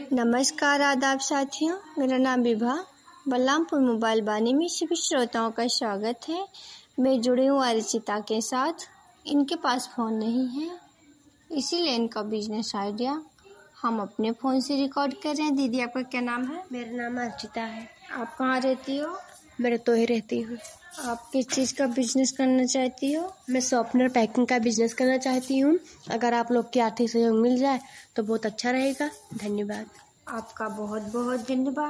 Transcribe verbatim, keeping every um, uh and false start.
नमस्कार आदाब साथियों, मेरा नाम विभा बलरामपुर मोबाइल बानी में सभी श्रोताओं का स्वागत है। मैं जुड़ी हूँ अर्चिता के साथ। इनके पास फ़ोन नहीं है, इसीलिए इनका बिजनेस आइडिया हम अपने फ़ोन से रिकॉर्ड कर रहे हैं। दीदी, आपका क्या नाम है? मेरा नाम अर्चिता है। आप कहाँ रहती हो? मैं रतोही रहती हूँ। आप किस चीज़ का बिजनेस करना चाहती हो? मैं शॉर्पनर पैकिंग का बिजनेस करना चाहती हूँ। अगर आप लोग की आर्थिक सहयोग मिल जाए तो बहुत अच्छा रहेगा। धन्यवाद। आपका बहुत बहुत धन्यवाद।